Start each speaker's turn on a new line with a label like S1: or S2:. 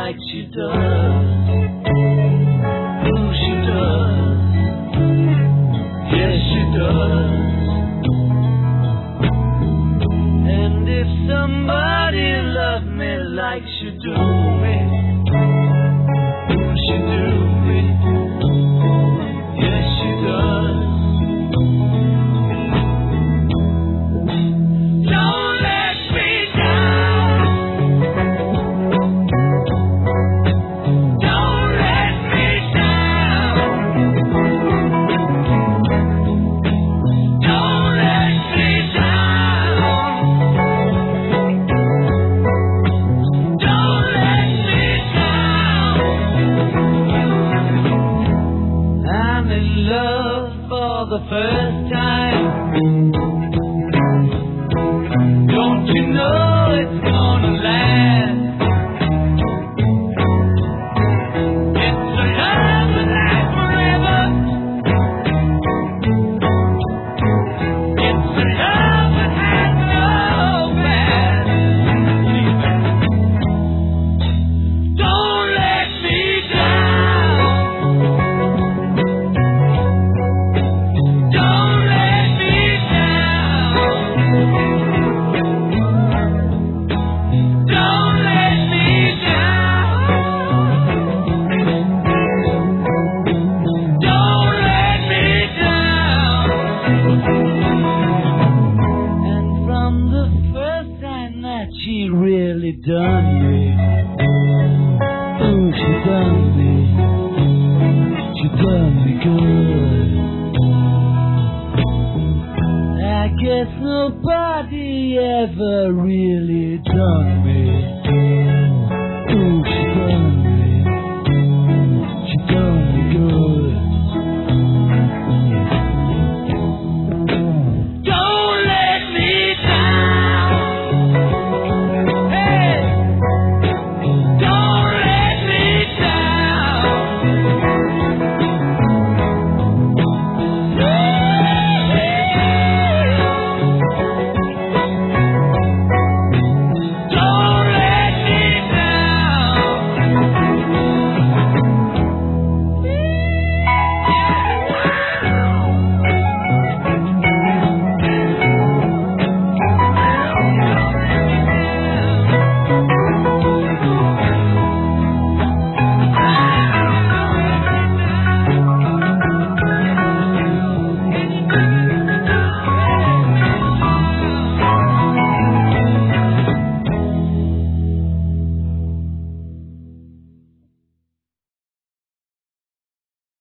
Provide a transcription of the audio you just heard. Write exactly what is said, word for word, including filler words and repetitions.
S1: like she does. Ooh, she does. Yes, she does. And if somebody loved me like she do me, ooh, she do me. Yes, she does. Don't let me down. Don't let me down. Don't let me down. Don't let me down. I'm in love for the first time. Don't you know it's gonna last? It's a love that lasts forever. It's a love that has no past. Don't let me down. Don't let me down. Don't let me down. Don't let me down. And from the first time that she really done me, ooh, she done me, she done me good. I guess nobody ever really done me